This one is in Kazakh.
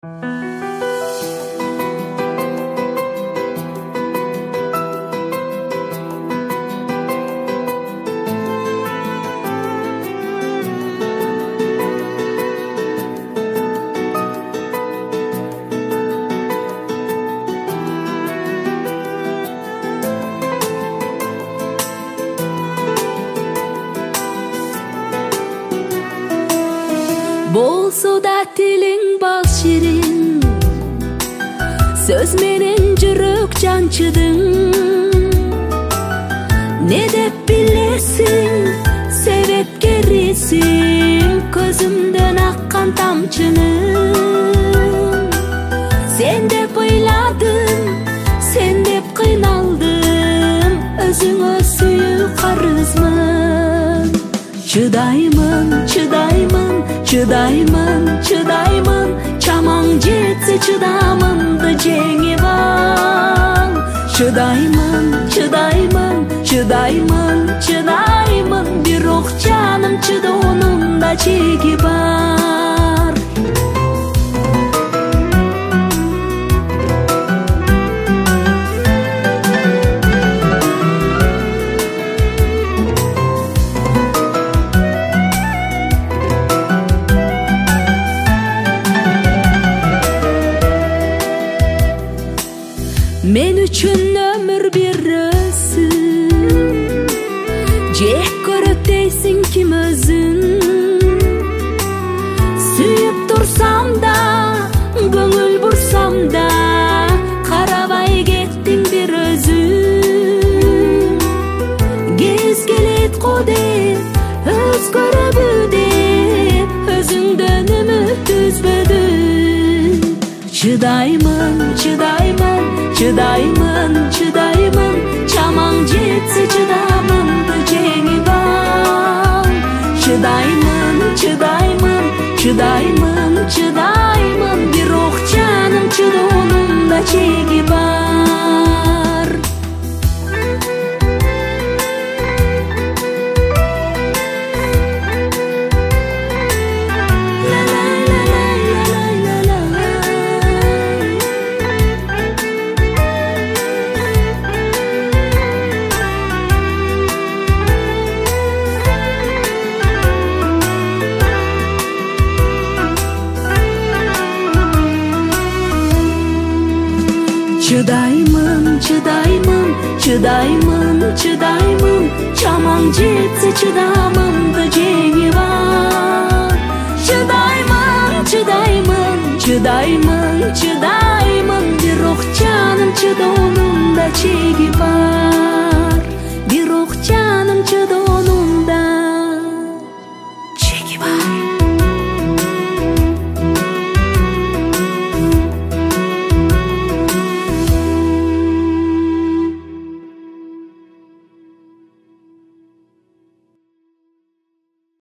Bolsa da tiling bal şirin, söz menen жүрөк жанчыдың. Ne dep bilersin, себепкерисиң көзүмдөн аккан тамчынын. Sen деп ойладым, sen деп кыйналдым, өзүңө сүйүү карызмын. Чыдаймын, чыдаймын, чыдаймын, чыдаймын, чамаң жетсе чыдамымды жеңип ал. Чыдаймын, чыдаймын, чыдаймын, чыдаймын, бирок жаным чыдоонун да чеги бар. Men üçün ömür birösün, jek көрөт дейсиң ким өзүн. Сүйүп турсам да, көңүл бурсам да, карабай кеттиң бир өзүң. Кез келет го деп, өзгөрөбү деп, өзүңдөн үмүт үзбөдүң. Чыдаймын, чыдаймын, чыдаймын, чыдаймын, чамаң жетсе чыдамымды жеңип ал. Чыдаймын, чыдаймын, чыдаймын, чыдаймын, бирок жаным чыдоонун да чеги бар. Чыдаймын, чыдаймын, чыдаймын, чыдаймын, чамаң жетсе чыдамымды жеңип ал. Чыдаймын, чыдаймын, чыдаймын, чыдаймын, бирок жаным чыдоонун да чеги бар.